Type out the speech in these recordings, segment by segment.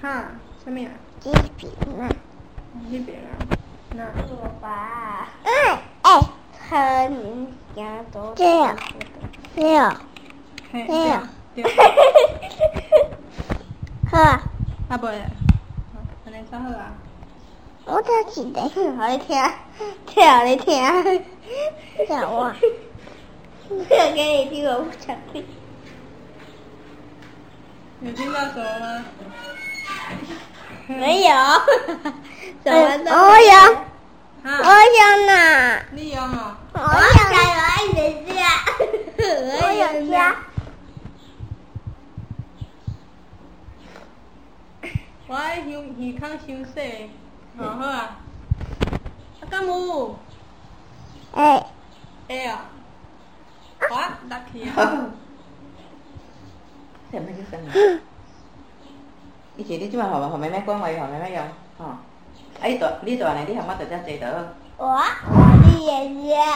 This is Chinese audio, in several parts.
哈，什么啊？ 这边啊。 这边啊。那。 我爸。很家都。这样。这样。这样。好啊。 啊不嘞，安尼啥好啊？ 我才记得，好你听，跳你听，跳我。我要给你听我不想听。 有听到什么吗？ 没有。什么都我有。我有呢。 你有哦。 我有你的家。我有家。 我爱耳孔伤细，好啊。啊，敢有？会啊。我落去啊。 什么叫生啊？以前你即摆互妹妹讲话，互妹妹用，吼。啊，你大呢？你向我直接坐倒。 我你也是。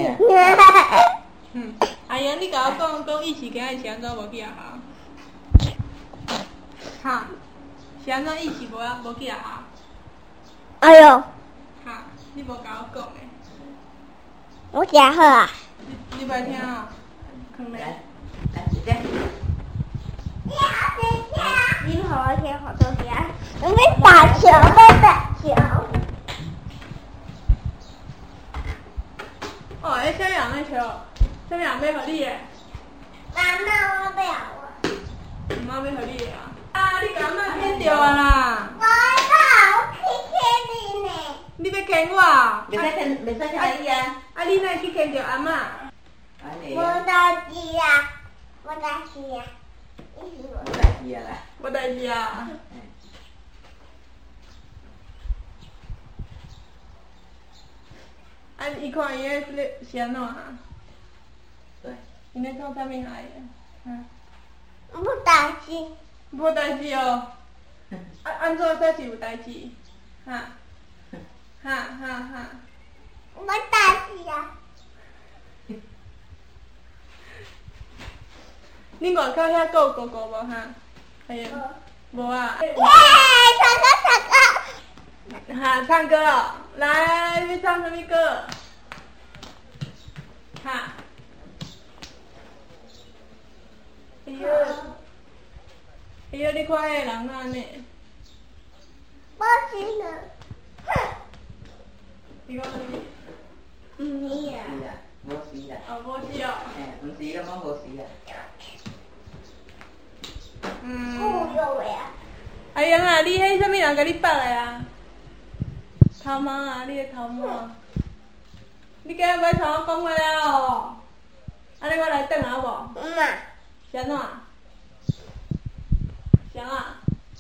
阿英，你甲我讲意思，今日是安怎无去学校？哈？是安怎意思无去学校？ 哎呦！ 哈？你无甲我讲诶。 我真好啊。 你袂听啊？ 来，直接。 你好好听好多天。我们打球，打球。 哦，迄啥人咧笑？啥人要互你诶？ 妈妈，我不要我。 妈要互你诶啊！啊，你甲妈牵着啊啦！ 我要去牵你呢。 你要牵我啊？ 袂使牵伊啊！ 啊，你哪会去牵着阿嬷？ 无代志啊，无代志啊。 无代志啊啦。 无代志啊。啊，伊看伊咧是安怎啊？ 对。 伊咧创啥物啊？ 无代志。 无代志哦。安怎才是有代志？哈？哈。 无代志啊。 恁外口遐有哥哥无哈？哎呀，无啊。 耶！唱歌。 哈，唱歌哦，来，你唱什么歌？哈。哎呦，你看迄个人哪安尼？ 无事呢。哼。 你讲什么？ 你啊。 是啊，无事啦。 哦，无事哦。 毋是咁讲无事啦。 不有呀。 阿英啊，你迄啥物人甲你绑的啊？头毛啊，你的头毛。你今日要同我讲话了哦。安尼我来转好无？ 妈。 是安怎？啥啊？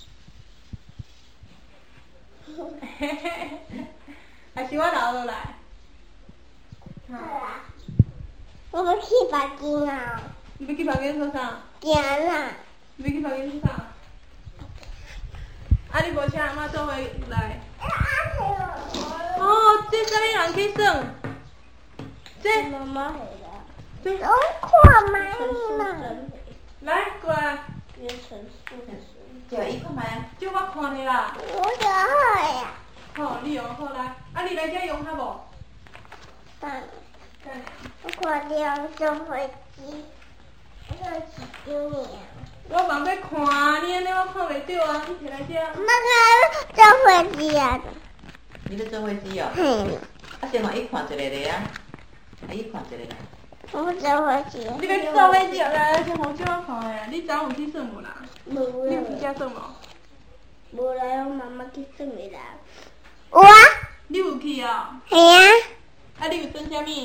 还是我留落来？ 好啦。我要去房间啊。 你要去房间做啥？ 行啦。 你要去房间做啥？啊，你无请阿嬷做伙来。哦，这啥物人去耍？这妈妈回来。 这我看买嘛。 来过来。 变成树的叫伊看卖。 叫我看你啦。 我就好呀。 好，你用好来。啊，你来遮用下无？ 等。我看到坐飞机，我是丢你啊。 我忙要看，你安尼我看袂到啊，你摕来遮。 妈妈坐飞机啊。 你咧坐飞机哦？ 嘿。 啊，先互伊看一个咧啊，伊看一个啦。 我坐飞机。 你要坐飞机来，先互借我看下。你昨有去耍无啦？ 无啦。 你有去遮耍无？ 无啦，我妈妈去耍的啦。有啊。 你有去哦？ 系啊。 啊，你有耍啥物？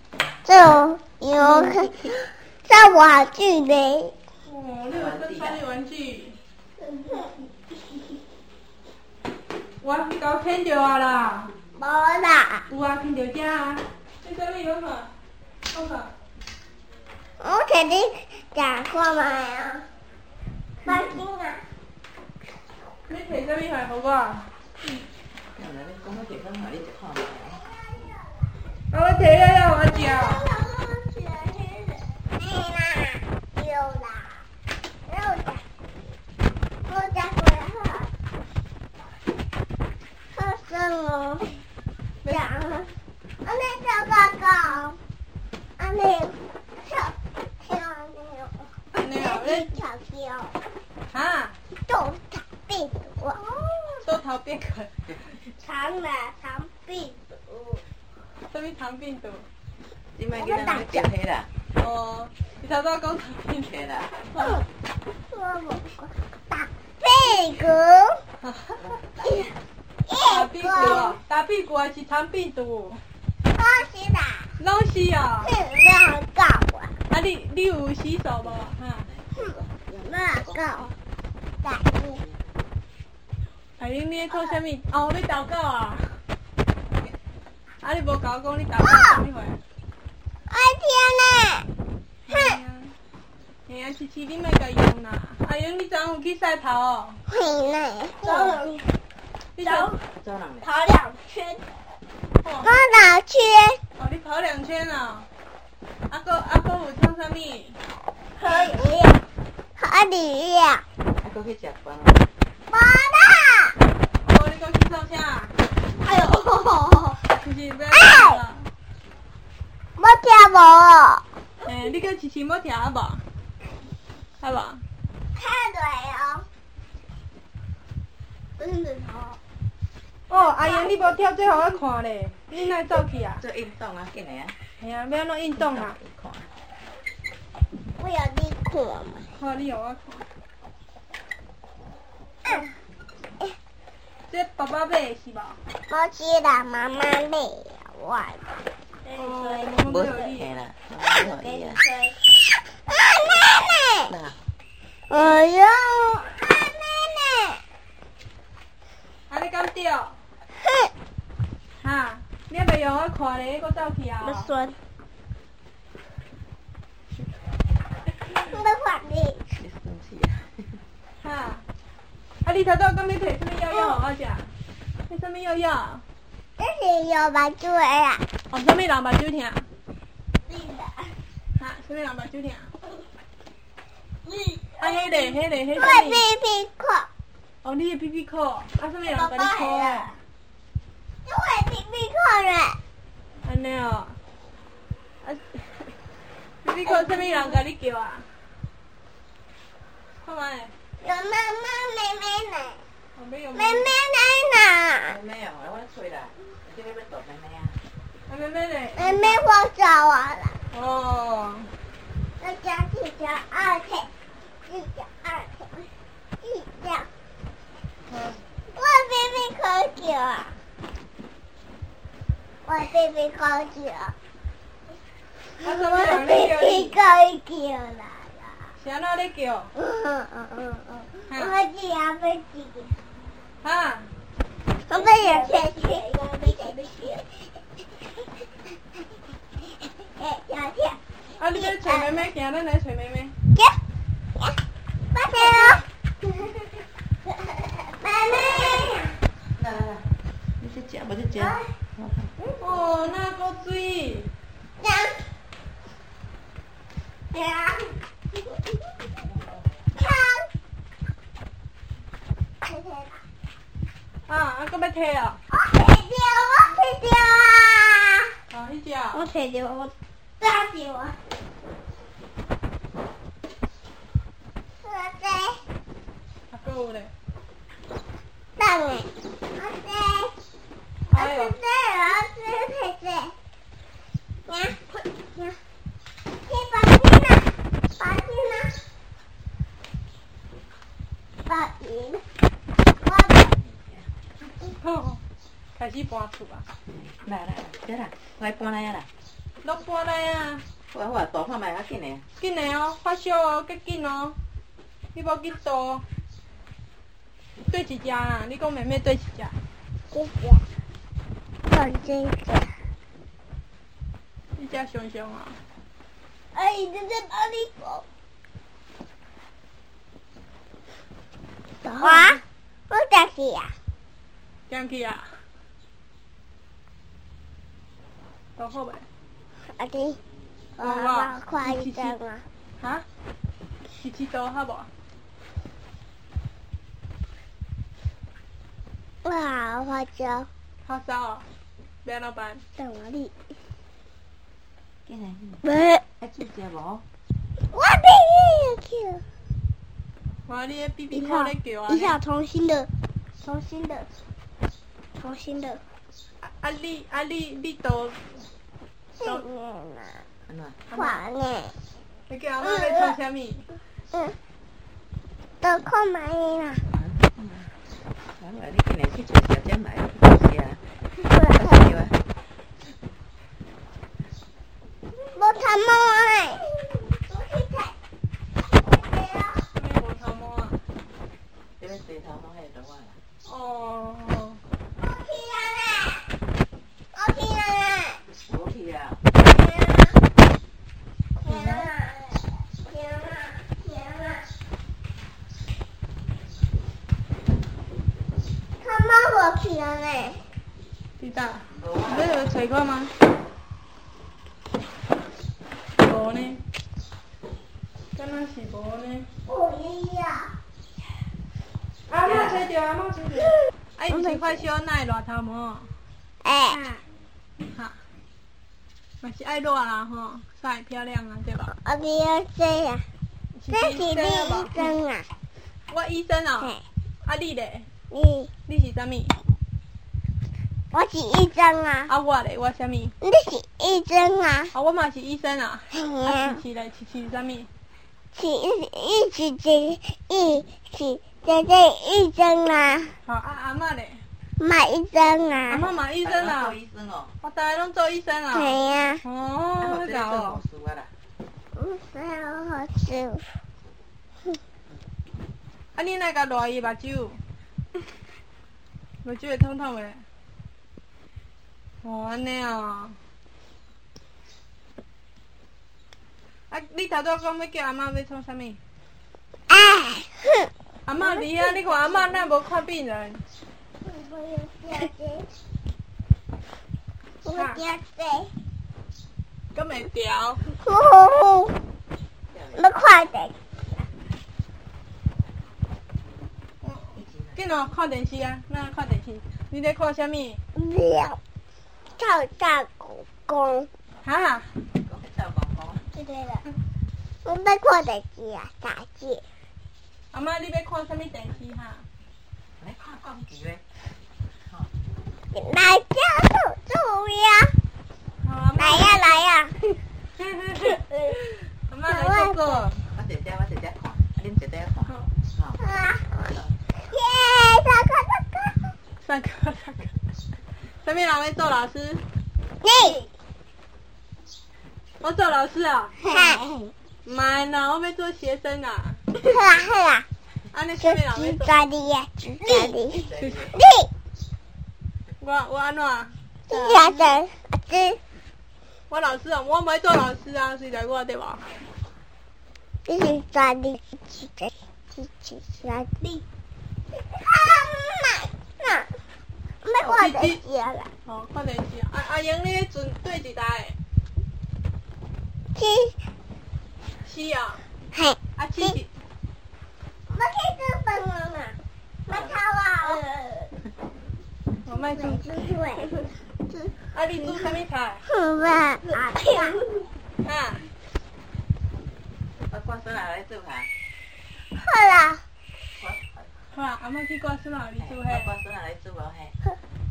做玩具嘞。 哦，你有耍啥物玩具？你甲我牵着啊啦？ 无啦。 有啊，牵着遮啊。这啥物讲看？讲看。 我摕你食看卖啊。放心啊。 你摕啥物来互我？ 原来你讲我摕啥互你看卖啊？ 啊，我摕了要互我食。 有啦，有啦，我吃过了。 哦，这样，安尼小狗狗，安尼跳跳安尼哦， 你跳跳， 哈， 都长病毒， 都逃变过， 长病毒， 什么糖病毒？ 你莫囡仔去食迄啦， 哦，你头早讲糖病毒迄啦。 我无讲打屁股， 打屁股哦，打屁股还是糖病毒？ 我是啦， 拢是哦。 你要搞我， 啊，你有洗手无？哈？ 要搞，打你， 海玲，你在考什么？哦，你祷告啊？啊，你无甲我讲你祷告啥物货？ 我天哪！ 嘿啊，琪琪，你莫甲用啦。阿英，你昨昏有去晒头哦？ 嘿呢， 你走走人咧。 跑2圈， 哦， 我哪去？ 哦，你跑2圈哦。啊个有创啥物？ 喝饮料， 啊，搁去食饭。 没啦。 哦，你讲去创啥？ 哎呦， 琪琪要跳啦。 我听无。 嘿，你叫琪琪要跳啊无？好无？ 看对哦。真的哦。 哦，阿英，你无跳最好我看咧，你哪会走去啊？ 做运动啊，紧来啊。 嘿啊，要安怎运动啊？ 看。 我有你看嘛。 好，你互我看。这爸爸买的是无？ 我是啦，妈妈买的，我。 哦， 无有你。 嘿啦，无互伊啊。 奶奶。 啦， 哎呦，奶奶。 啊，你敢钓？ 哼， 哈，你还袂用我看咧，搁走去啊？ 不酸。我还你。 你生气啊？ 哈，啊，你头早讲要摕什么药药互我食？摕什么药药？ 这是有把嘴啊。 哦，什么人目睭疼？ 你的。 哈，什么人目睭疼？ 你。 啊，迄个，迄我什么？ 屁屁裤。 哦，你的 BB 扣，啊，什么人甲你扣的？ 我屁屁裤了。 安尼哦。啊，BB 扣什么人甲你叫啊？看卖。 有妈妈妹妹呢？ 哦，没有。 妹妹来妹妹哦，我咧吹啦，你这边要倒妹妹啊？ 啊，妹妹呢？ 哪？妹妹我找我了。 哦。 我讲1讲2天，1讲2天，1讲。我屁屁裤叫啊！我屁屁裤叫。 啊，什么人我咧叫屁你？ 屁股叫来了。 是安怎咧叫？ 我只要被挤。 哈？ 我被人骗去，我被人骗。要骗。 啊，你在找妹妹，行，咱来找妹妹。 快点哦！妹妹。 来来来，你去食，无去食。 哦，那个水。啊，搁要摕哦。 我摕到啊！ 哦，迄只我哦。 摕到，我抓到啊！ 啊，搁有咧。 等下， 哎呦，好，开始搬厝啊。 来来来，对啦，我来搬来啊啦。 拢搬来啊。 好啊好啊，大看卖较紧诶。 紧嘞哦，发烧哦，较紧哦。你无紧倒。对一只啊，你讲妹妹对一只。一只熊熊啊。 哎，这是哪里狗？哇，我打起呀！ 点去啊？都好袂？ 阿弟，我快一点啊！ 哈？是几多好无？ 哇，花椒， 发烧哦，要怎么办？ 等我哩。 进来， 没。 爱煮食无？ 我被叫。 哇，你的 BB 扣在叫啊！ 一下重新的。 你都是呢。 安怎？ 快呢。 你叫阿妈要创啥物？ 都看买啦。 我话你今日去找小姐买去吃啊？对啊。 无头毛诶。 咩无头毛啊？ 这边洗头毛迄个我啦。 哦。 无去啊。知道？你有找过吗？无呢，敢若是无呢。阿妈找着，阿妈找着。啊，伊毋是发烧，哪会热头毛？哈，嘛是爱热啦吼，晒漂亮啊，对吧？ 我不要这呀，这是你医生啊。 我医生啊。啊你咧？你是啥物？ 我是医生啊。 啊我咧，我啥物？ 你是医生啊。 啊我嘛是医生啊。 啊琪琪咧，琪琪是啥物？ 姐姐医生啊。 好啊阿嬷咧？ 嘛医生啊。 阿嬷嘛医生啊。 做医生哦。 我大家拢做医生啊。 系啊。 哦， 这个好事啊啦。 唔使好笑。 啊你哪甲热伊目睭？目睭会痛痛诶。哦，安尼哦。啊，你头拄讲要叫阿嬷要创啥物？阿嬷伫遐，你看阿嬷哪无看病人？ 我惊死。 敢会调？ 要快点。 紧哦，看电视啊，哪看电视？你咧看啥物？ 了，跳大公。 哈？ 讲公公。 对了，我要看电视啊，大姐。 阿妈，你要看啥物电视哈？ 来看讲剧诶。 来家注呀！来呀来呀！ 阿妈来做做。 我姐姐看，恁姐姐看。 上课。啥物人要做老师？ 你。 我做老师啊？唔係啦，我要做學生啊。 好啦。 安尼啥物人要做？ 你。 我安怎？我老师啊，我唔愛做老師啊，隨在我對吧？ 你是抓你。要看電視啦。 哦，看電視啊！阿英，你迄陣對一台？七啊。 嘿。 啊七是。 我去做饭了嘛，我抄啊。 我卖煮。啊，你煮啥物菜？ 啊。 我挂孙来做哈。 好啦。 好啦，阿妈去挂孙来你煮嘿。 我挂孙来做无嘿。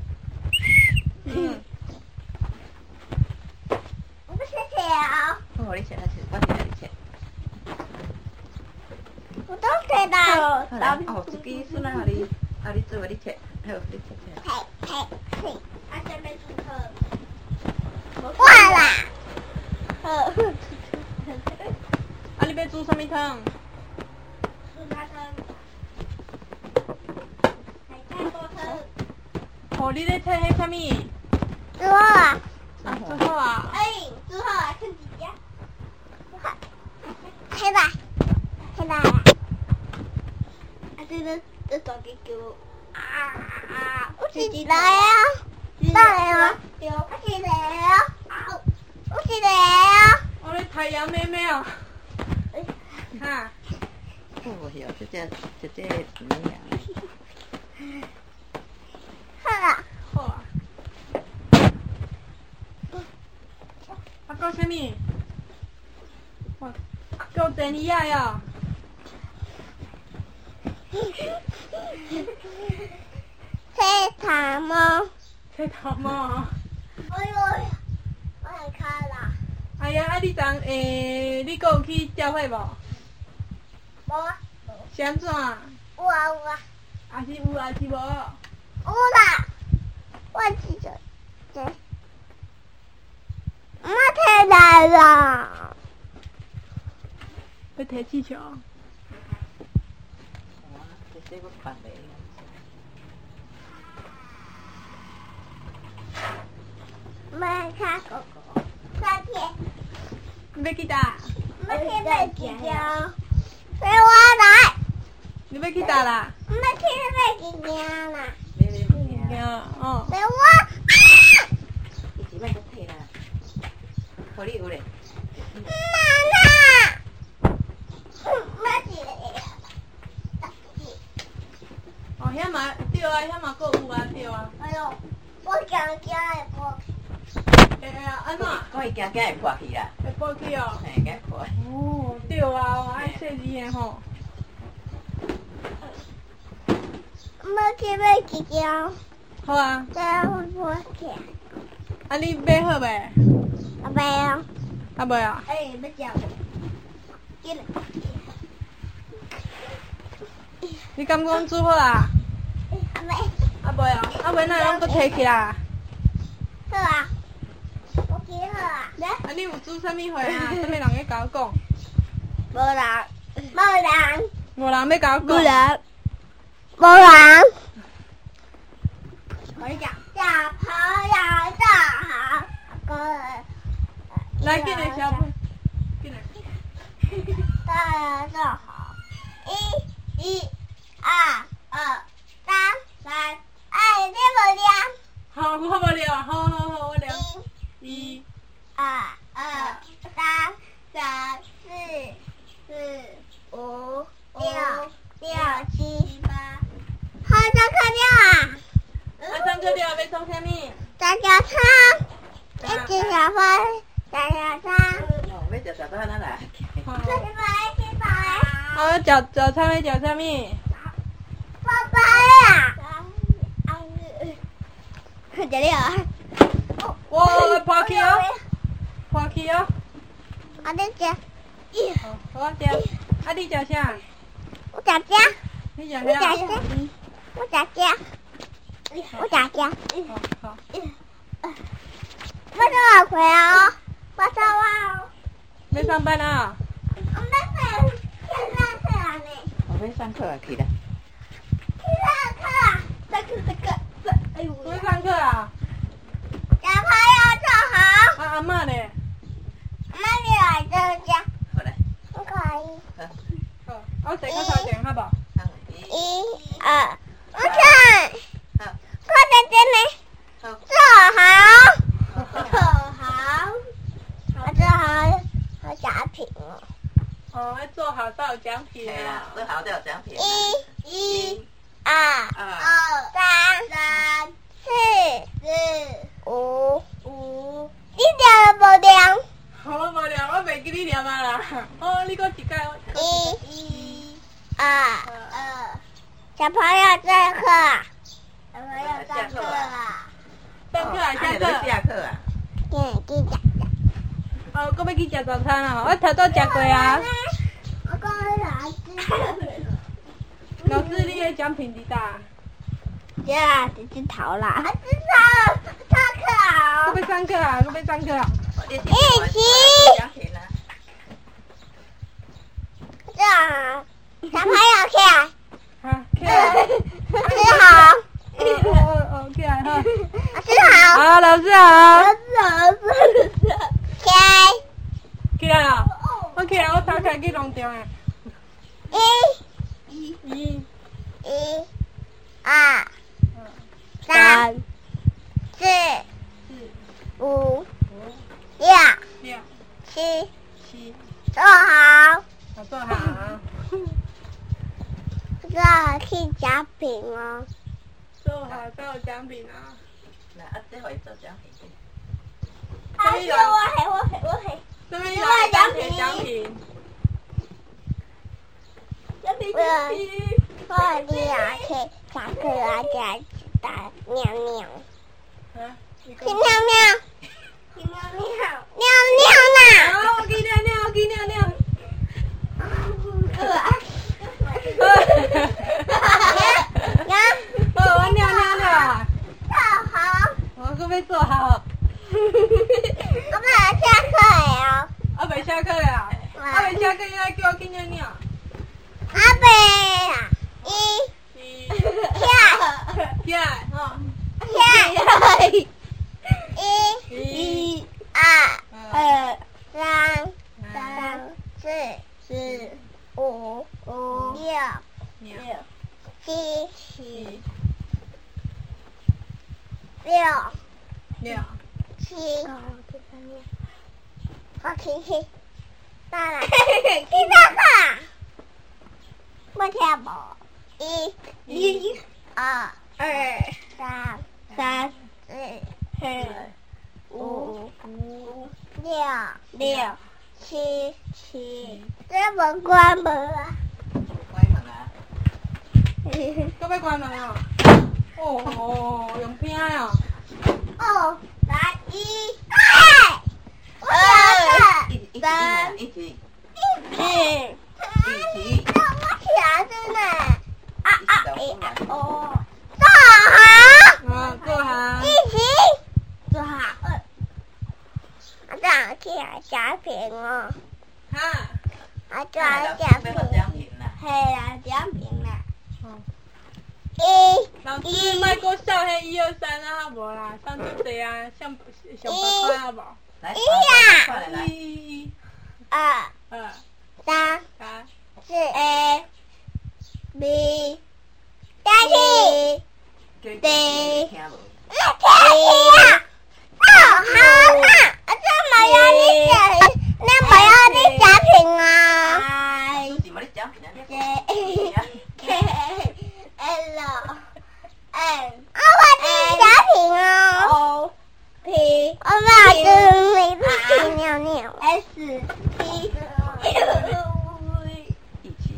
我不吃条。 我你吃，我替你吃。 我都吃到。 好啦，哦，一支孙来互你做，你吃，好，你吃。 嘿。啊，这边煮汤。挂啦。 啊，你要煮啥物汤？ 猪汤。海带锅汤。 哦，你咧切迄啥物？ 煮好啊。 啊，煮好啊。 煮好啊，看几家。黑吧。啊，这找给我。我起来呀！来啊！我起来呀！我起来呀！ 我咧太阳妹妹啊。哈。 哦哟，这怎么样？ 好啦。 好啊。 什么？哇，够等你呀呀！ 菜头毛。 菜头毛。 哎呦，我来看啦。 哎呀，啊你你有去教会无？ 无啊。 是安怎？有啊。 有啊。 还是有还是无？ 有啦。我记着，对。我太难了。 要踢气球。 这个办袂。 我看哥哥。三天。 你要去哪？ 我去买鸡脚。陪我来。 你要去哪啦？ 我去买鸡脚啦。 哦。 陪我。 伊只摆搁退啦，互你有咧。 妈妈。我是。 哦，遐嘛对啊，遐嘛搁有啊，对啊。 哎呦，我惊会破。 安怎？ 我伊惊会破去啦。 会破去哦。 嘿，惊破。 哦，对啊，爱细字的吼。 我去买鸡脚。 好啊。 这样会破去。 啊，你买好未？ 阿伯啊。 啊未啊？ 哎，要讲。进来。 你敢讲煮好啊？ 阿伯。 啊未啊？啊未哪拢搁摕起来？ 好啊。我记好啊。 啊，你有煮啥物货啊？啥物人要甲我讲？ 无人。无人。 无人要甲我讲。 无人。无人。我讲小朋友的好歌。 来，进来小朋友，进来。 大家的好。1、2、3、哎，这么亮。 好，我无聊啊，好，我聊。1、 2、3、4、5、6、7、8。好，上课了。 啊，上课了，要创啥物？ 大家唱，一只小花，大家唱。 哦，要食啥子哪来？ 去买。 好，早餐要食啥物？ 爸爸呀！这里啊。 哇，破去哦，破去哦。 我在这。 好，我食。啊，你食啥？ 我在这。 你食啥？ 我在这。我在这。 好。 我上回啊，我上班。 要上班啊？ 我没上，现在课呢。 我要上课啊，去啦。 上课。哎呦！ 要上课啊？ 小朋友坐好。 啊，阿嬷咧？ 阿妈你来这家。 好来。 不可以。 好，我坐较头前，好无 ？1、2，我看。 好。 快点进来。 好。 坐好。坐好。我坐好，好奖品哦。 哦，要做好才有奖品啊。 做好才有奖品。 1、2、3、4、5。你念了无念？ 我无念，我袂记你念啊啦。哦，你搁一届。 1、2。小朋友上课。小朋友上课啦。 上课还下课？ 下课啊。 去吃。 哦，搁要去食早餐啊？我头拄食过啊。 我讲老师。 老师，你的奖品伫搭？ 这是头啦。上课。 搁要上课啊？搁要上课啊？ 一起。 奖品啊。 这小朋友起来。 好，起来。 吃好。 起来哈。 吃好。 好，老师好。 起来。 起来啊！我起来，我头开去农场诶。 1、2、3、4、5、6、7。坐好。 坐好。 坐好去奖品哦。 做好才有奖品啊。 那啊，这回做奖品。 啊！ 老师，我黑。 什么来？奖品。 奖品。我你要去下课啊，再打尿尿。去尿尿。尿啦！ 好，我去尿尿。我尿了。 坐好。 我准备坐好。 我们下课了。 我未下课了。我未下课，你来叫我去尿尿。 阿伯啊， 起来，哈。 1、2、3、4、5、6、7、6、7。好听听，当然，听到吧？我听不。1、2、3、4、5、6、7。这么关门啊？ 关门啊！ 搁要关门哦。哦，用拼哦。 哦，来1、2、3、 一起。 我起来真的。坐好。 坐好。 一起。坐好。这样起来奖品哦。 哈。 这样奖品。嘿啦，奖品啦。 老师，莫搁笑迄1、2、3啊，好无啦，上就这啊，上8块好无？ 来 1、2、3、4、B、下去。对。听啊！好啦，这没有你奖，那没有你奖品啊。 是冇你奖品啊 L N 我的奖品哦。O P 我把这每次去尿尿。S T 一起。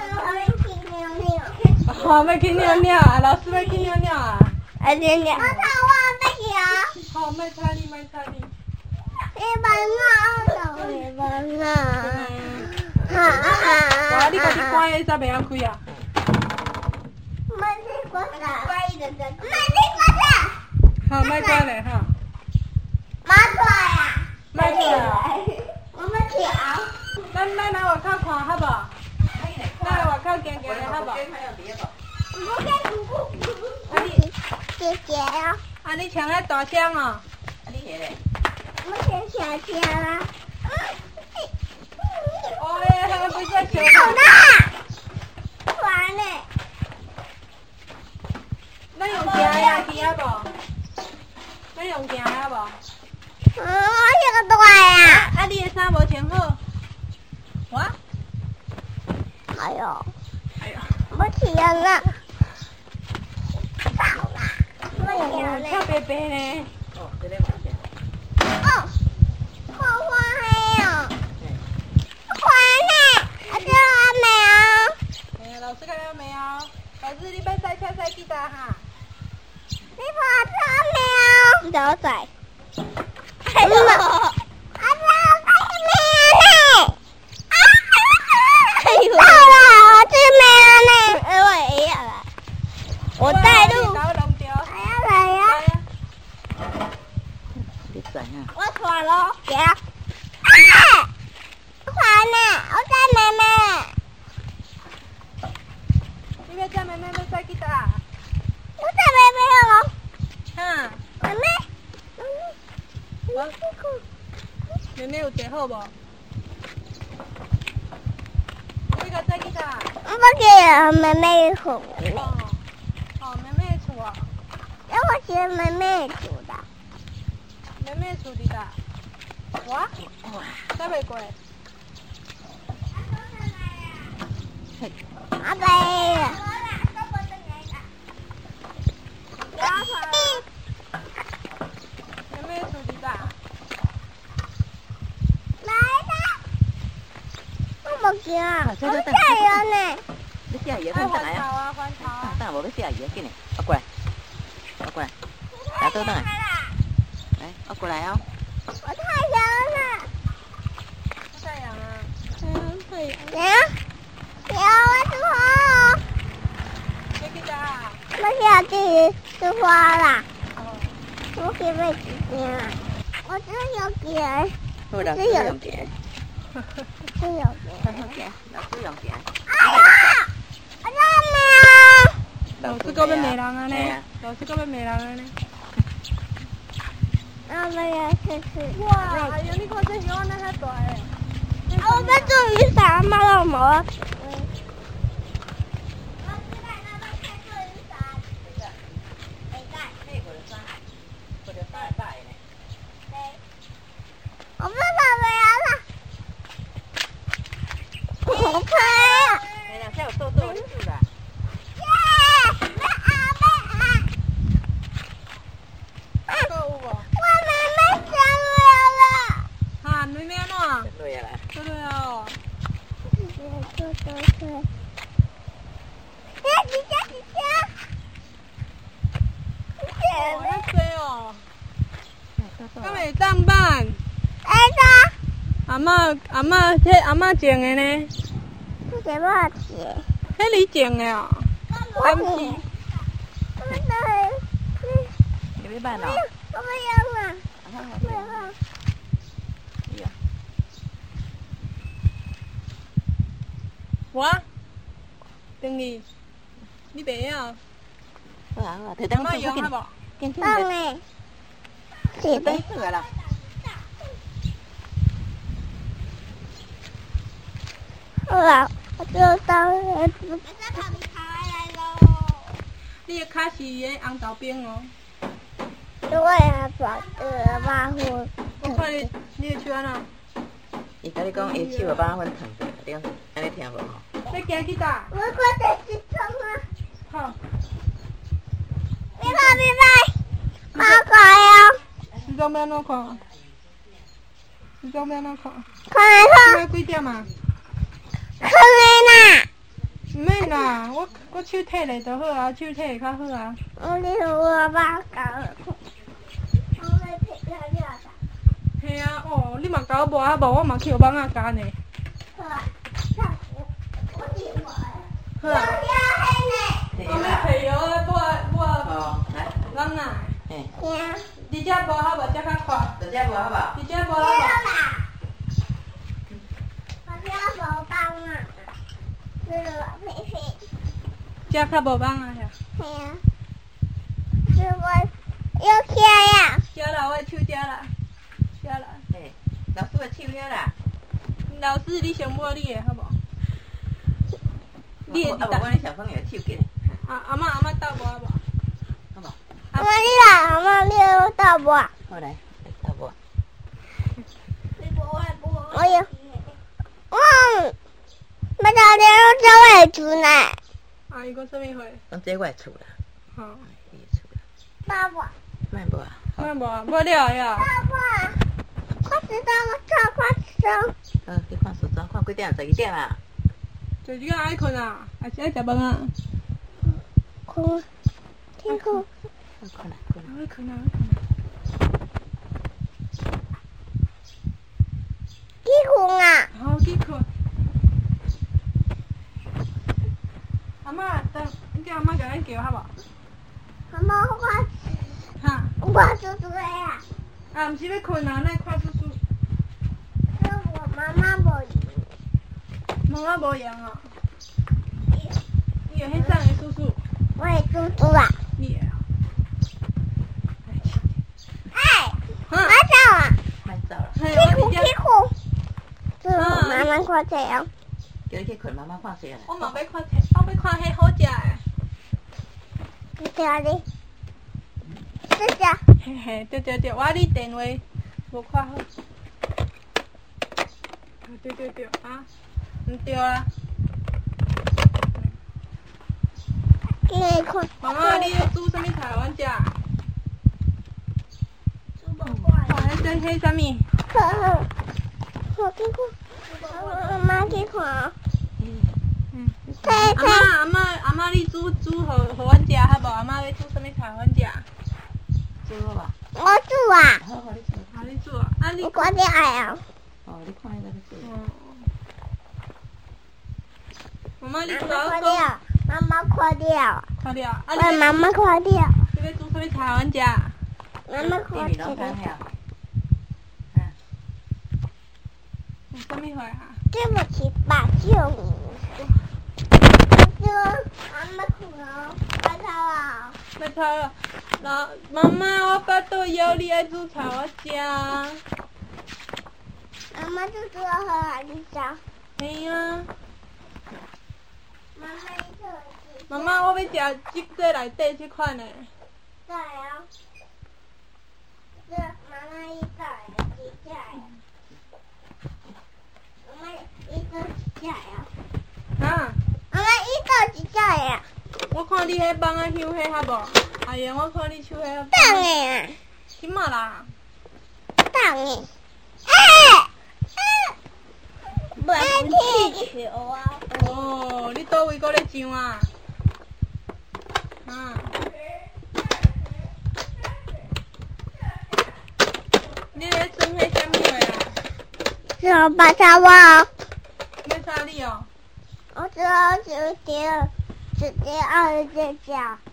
好，要去尿尿啊！老师要去尿尿啊！ 尿尿。我看我要去啊。 好，莫睬你。 你问啊。 哇，你家己关的才袂晓开啊！好，莫关嘞哈。莫关。 我们跳。 咱来外口看好不？咱来外口行好不？ 姐姐哦。 啊，你唱遐大声哦！ 你迄个？ 我先下车啦。 哦耶，还不在小。 好啦。烦嘞。 咱用行呀，去啊无？咱用行啊无？ 我这个大呀。 啊，你的衫无穿好。我？ 哎呦。我穿了。好啦。 跳白白呢。 哦，这个玩笑。 哦，好花黑哦。花呢？这还没有。 哎呀，老师看到没有？老师，你要赛车赛几搭哈？ 你把这没有？都在。哎呦！啊，这没有呢。到了，这没有呢。我也要来。我带路。来呀！ 你知影？ 我错了，姐。快呢！我带妹妹。 你要叫妹妹要赛几搭？ 我带妹妹了。 哈？ 妹妹。 妹妹有坐好无？你个赛几搭？ 我给妹妹哄。 哦，妹妹厝啊。 我是妹妹煮的。 妹妹厝伫搭？我？才袂过。 阿伯。 妹妹厝伫搭？ 啊，我下游呢。 你下游看来啊？等下无要下游，紧嘞，过来，过来，来倒等下，来，过来哦。 我太阳了。 太阳啊。太阳。 我出花。 你去哪？ 我下地出花啦。我给妹子点啊。我只有点。 我老师用点。 只有点。 老师用点。 我在没有。 老师搁要骂人啊呢？老师搁要骂人啊呢？ 我们要试试。 哇！哎呀，你看这鱼安尼遐大诶！ 我们做雨伞，妈到毛。我不想了。好拍啊！ 哎呀，才有豆豆，你煮啦？ 够有无？ 我妹妹想我了。 哈，妹妹安怎？ 对啦。 对哦。哦，遐济哦。敢会当板？阿嬷，这阿嬷种的呢？ 这什么钱？ 迄你种的哦？敢是？ 你要办哦？ 我不要了。不要。 我，等你，你袂晓？ 好啊，摕灯妈用好无？ 紧紧当嘞。 摕灯出来啦。 好了，我就到了。 你的脚是迄红豆冰哦。 对啊，把马虎。 我看你的手安怎？ 伊甲你讲，伊手要把粉烫着，你讲安尼听无吼？ 你行去倒？ 我快点去冲啊！ 好。 别拍，好快哦！ 时钟要怎看？时钟要怎看？ 看来看。 要几点啊？ 看来啦。 唔免啦，我手摕咧就好啊，手摕会较好啊。 我把搞了。我来拍漂亮的。 嘿啊，哦，你嘛甲我磨啊无，我嘛去学网啊教呢。 好啊，上我去磨。 好啊。我要摕药啊，抹。 哦，来。 人哪？ 嘿。 你遮磨好无？遮较快。 就这无好无？ 你遮磨好无？ 我遮无帮啊。 遮较无网啊， 嘿啊。是我又起呀。 遮啦，我的手遮啦，遮啦。 嘿，老师的手了啦。 老师，你先摸你的好无？你的啊，无我你小朋友的手紧嘞。 阿嬷倒无好无？ 好无？ 阿妈你来，阿妈你有倒无？ 好来，倒无。 我有。我大家都在厝呢。 啊，伊讲什么货？ 讲这我的厝啦。 好。 伊的厝啦。 爸爸。 卖无啊？ 卖无啊？无了呀。 爸爸，快时钟，快时钟。 去看时钟，看几点？12点啊。 就这个爱困啊，还是爱食饭啊？ 困，天困。 困啦，困啦。 爱困啊， 几困啊？ 好，去困。阿嬷，等，你叫阿嬷甲咱叫好无？ 阿妈， 哈。 我叔叔呀。 啊，毋是要困啊，咱看叔叔。 是我妈妈无用。 妈妈无用啊。你有迄送的叔叔？ 我的叔叔啊。 你的。 哎，我走啊。 卖走啦。 屁股屁股。是我妈妈看这样。 叫你去困，妈妈看谁啊？ 我嘛要看，我要看迄好食的。 在这里。这只。 嘿嘿，对，我你电话无看好。对，啊，唔对啦。 你看。 妈妈，你要煮什么菜？阮食。 煮无惯。 迄什么？ 好，我去看。妈妈去看。 阿嬷，你煮互阮食好无？阿嬷要煮啥物菜互阮食？ 煮好吧？ 我煮啊。 好，你煮。 好，你煮啊。啊，你我快点来啊！ 哦，你看那个煮。 妈妈，你煮快点，妈妈快点。 快点。啊， 妈妈快点。 你要煮啥物菜互阮食？ 妈妈快点。 有啥物货啊？ 对不起，爸，救你。妈妈哭了，拜托了。 拜托了。妈妈，我巴肚枵，你爱煮菜我食。 妈妈就煮了好好你吃。 嘿啊。 妈妈你做的。 妈妈，我要食这内底这款的。 对啊。这妈妈一做的几只呀？妈妈一做几只呀？ 啊？ 妈妈一做几只呀？ 我看你迄网仔翕迄好无？阿言，我看你手迄。 当然啊。 即嘛啦？ 当然。不然踢球啊！ 哦，你倒位搁咧上啊？啊？你咧装迄啥物货啊？ 小白菜我。 要啥你哦？ 我知道直接二只脚。